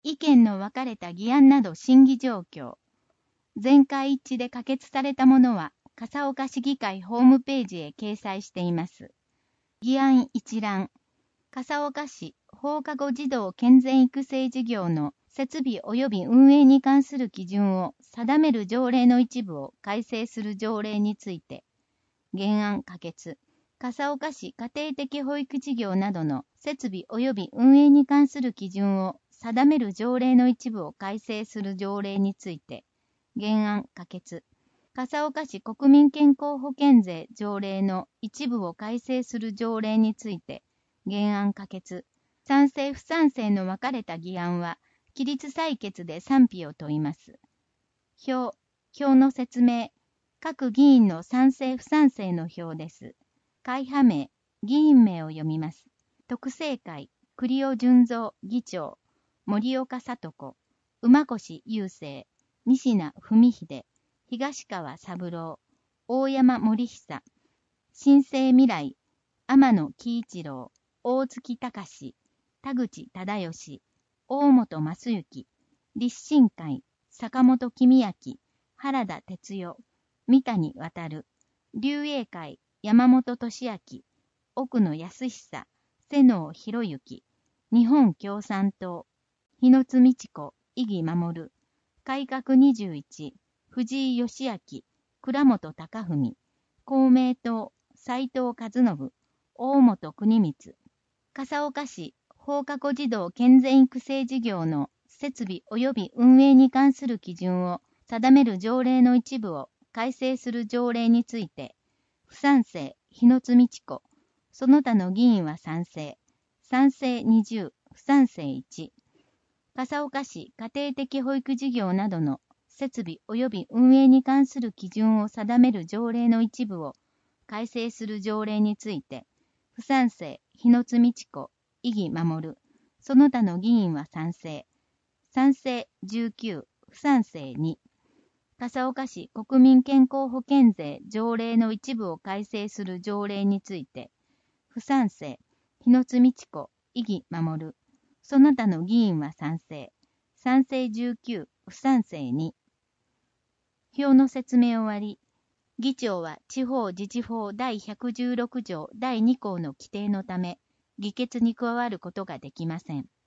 意見の分かれた議案など審議状況。全会一致で可決されたものは、笠岡市議会ホームページへ掲載しています。議案一覧。笠岡市放課後児童健全育成事業の設備及び運営に関する基準を定める条例の一部を改正する条例について、原案可決。笠岡市家庭的保育事業などの設備及び運営に関する基準を定める条例の一部を改正する条例について、原案可決。笠岡市国民健康保険税条例の一部を改正する条例について、原案可決。賛成不賛成の分かれた議案は、起立採決で賛否を問います。表の説明。各議員の賛成不賛成の表です。会派名、議員名を読みます。特政会、栗尾純三議長、森岡聡子、馬越雄生、西名文秀、東川三郎、大山森久、新生未来、天野喜一郎、大月隆、田口忠義、大本正幸、立信会、坂本公明、原田哲代、三谷渉、龍英会、山本俊明、奥野康久、瀬能博之、日本共産党、日野津美智子、伊木守、改革21、藤井義明、倉本隆文、公明党、斉藤和信、大本邦光、笠岡市放課後児童健全育成事業の設備及び運営に関する基準を定める条例の一部を改正する条例について、不賛成、日野津美智子、その他の議員は賛成、賛成20、不賛成1。笠岡市家庭的保育事業などの設備及び運営に関する基準を定める条例の一部を改正する条例について、不賛成、日野津美智子、伊木守、その他の議員は賛成、賛成19、不賛成2。笠岡市国民健康保険税条例の一部を改正する条例について、不賛成、日野津美智子、伊木守、その他の議員は賛成、賛成19、不賛成2。表の説明終わり。議長は地方自治法第116条第2項の規定のため、議決に加わることができません。